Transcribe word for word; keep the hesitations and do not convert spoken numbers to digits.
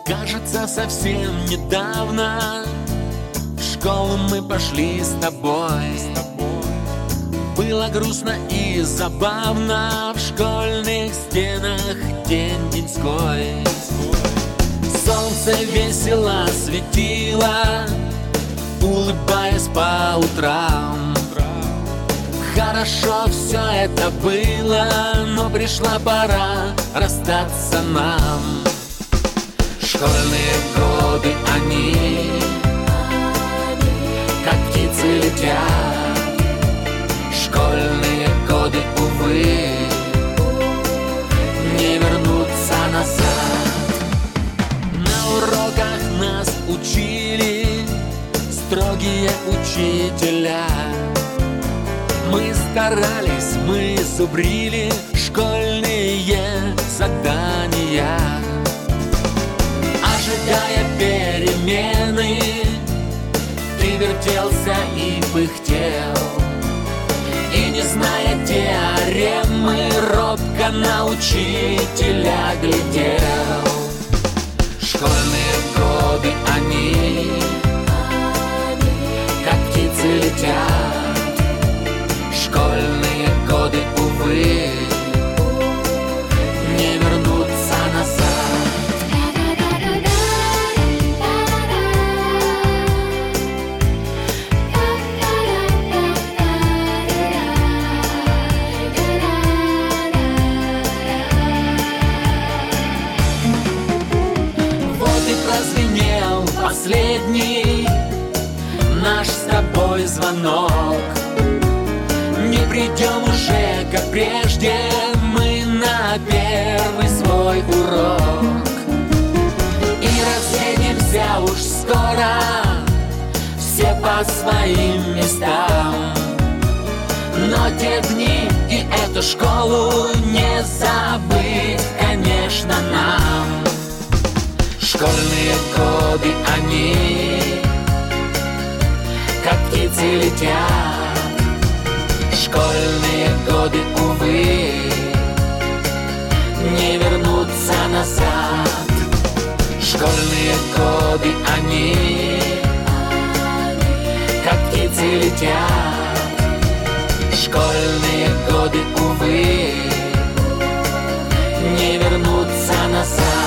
Кажется, совсем недавно в школу мы пошли с тобой. Было грустно и забавно в школьных стенах день-деньской. Солнце весело светило, улыбаясь по утрам. Хорошо все это было, но пришла пора расстаться нам. Школьные годы, они, как птицы летят. Школьные годы, увы, не вернутся назад. На уроках нас учили строгие учителя. Мы старались, мы зубрили школьные задания. Ожидая перемены, ты вертелся и пыхтел, и, не зная теоремы, робко на учителя глядел. Школьные годы, они, как птицы летят. Школьные годы, увы, не вернутся назад. Прозвенел последний наш с тобой звонок. Не придем уже, как прежде, мы на первый свой урок. И разъедемся уж скоро все по своим местам. Но те дни и эту школу не забыть, конечно, нам. Школьные годы, они, как птицы летят. Школьные годы, увы, не вернутся назад. Школьные годы, они, как птицы летят. Школьные годы, увы, не вернутся назад.